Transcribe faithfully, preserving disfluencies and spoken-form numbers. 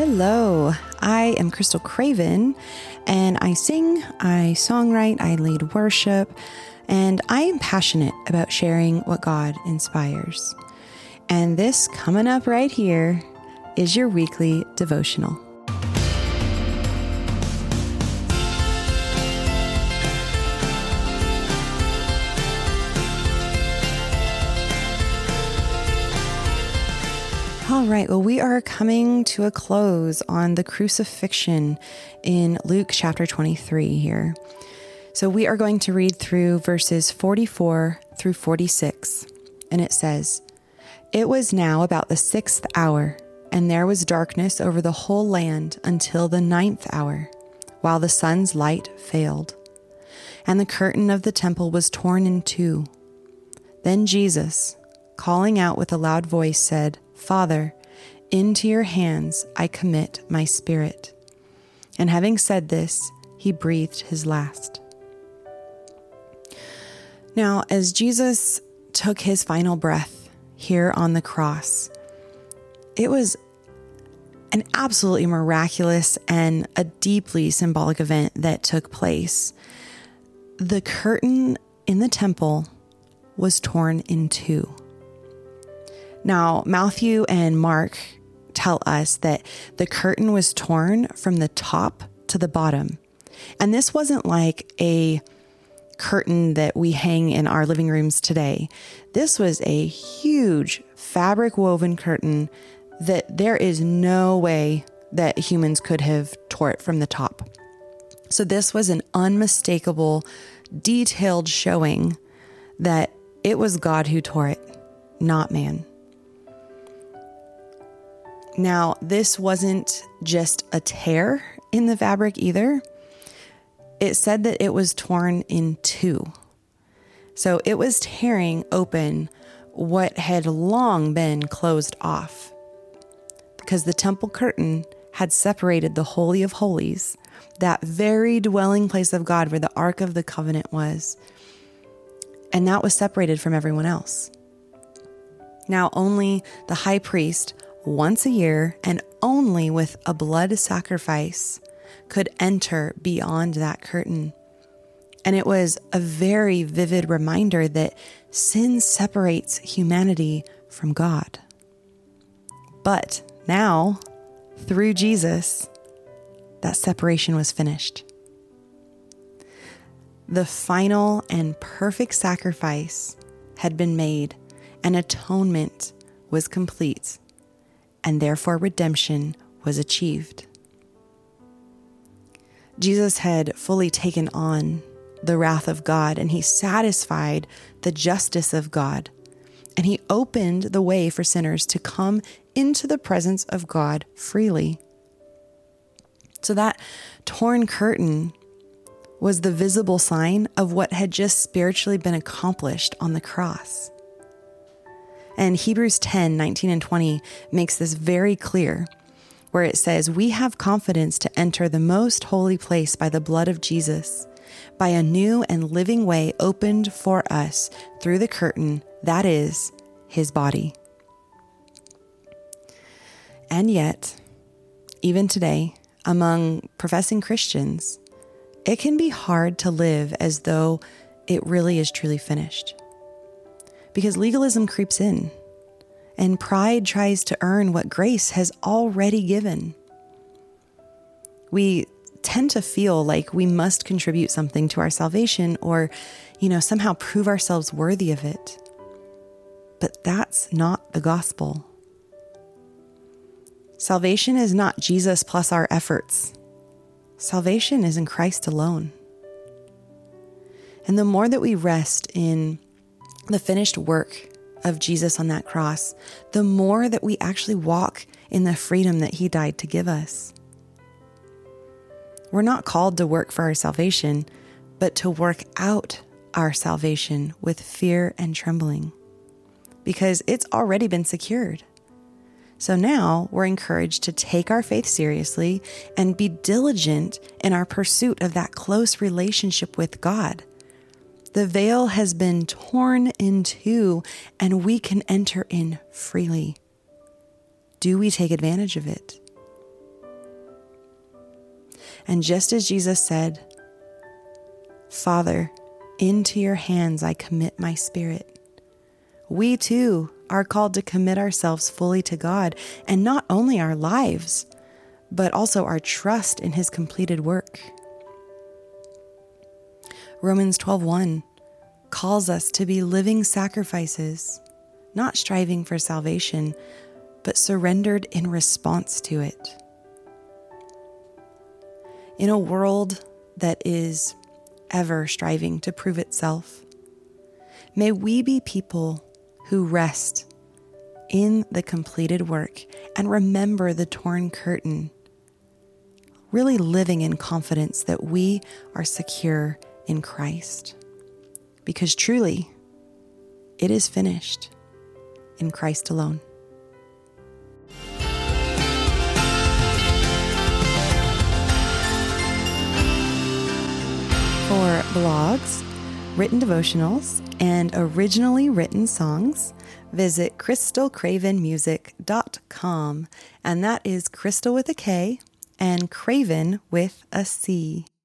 Hello, I am Crystal Craven, and I sing, I songwrite, I lead worship, and I am passionate about sharing what God inspires. And this coming up right here is your weekly devotional. All right, well, we are coming to a close on the crucifixion in Luke chapter twenty-three here. So we are going to read through verses forty-four through forty-six, and it says, "It was now about the sixth hour, and there was darkness over the whole land until the ninth hour, while the sun's light failed. And the curtain of the temple was torn in two. Then Jesus, calling out with a loud voice, said, 'Father, into your hands I commit my spirit.' And having said this, he breathed his last." Now, as Jesus took his final breath here on the cross, it was an absolutely miraculous and a deeply symbolic event that took place. The curtain in the temple was torn in two. Now, Matthew and Mark tell us that the curtain was torn from the top to the bottom. And this wasn't like a curtain that we hang in our living rooms today. This was a huge fabric woven curtain that there is no way that humans could have tore it from the top. So this was an unmistakable, detailed showing that it was God who tore it, not man. Now, this wasn't just a tear in the fabric either. It said that it was torn in two. So it was tearing open what had long been closed off, because the temple curtain had separated the Holy of Holies, that very dwelling place of God where the Ark of the Covenant was, and that was separated from everyone else. Now, only the high priest, once a year and only with a blood sacrifice, could enter beyond that curtain. And it was a very vivid reminder that sin separates humanity from God. But now, through Jesus, that separation was finished. The final and perfect sacrifice had been made, and atonement was complete, and therefore redemption was achieved. Jesus had fully taken on the wrath of God, and he satisfied the justice of God, and he opened the way for sinners to come into the presence of God freely. So that torn curtain was the visible sign of what had just spiritually been accomplished on the cross. And Hebrews ten, nineteen and twenty makes this very clear, where it says, "We have confidence to enter the most holy place by the blood of Jesus, by a new and living way opened for us through the curtain, that is, his body." And yet, even today, among professing Christians, it can be hard to live as though it really is truly finished. Because legalism creeps in, and pride tries to earn what grace has already given. We tend to feel like we must contribute something to our salvation, or, you know, somehow prove ourselves worthy of it. But that's not the gospel. Salvation is not Jesus plus our efforts. Salvation is in Christ alone. And the more that we rest in the finished work of Jesus on that cross, the more that we actually walk in the freedom that he died to give us. We're not called to work for our salvation, but to work out our salvation with fear and trembling, because it's already been secured. So now we're encouraged to take our faith seriously and be diligent in our pursuit of that close relationship with God. The veil has been torn in two, and we can enter in freely. Do we take advantage of it? And just as Jesus said, Father, into your hands I commit my spirit, we too are called to commit ourselves fully to God, and not only our lives, but also our trust in his completed work. Romans twelve one calls us to be living sacrifices, not striving for salvation, but surrendered in response to it. In a world that is ever striving to prove itself, may we be people who rest in the completed work and remember the torn curtain, really living in confidence that we are secure in Christ. Because truly, it is finished in Christ alone. For blogs, written devotionals, and originally written songs, visit crystal craven music dot com. And that is Crystal with a K and Craven with a C.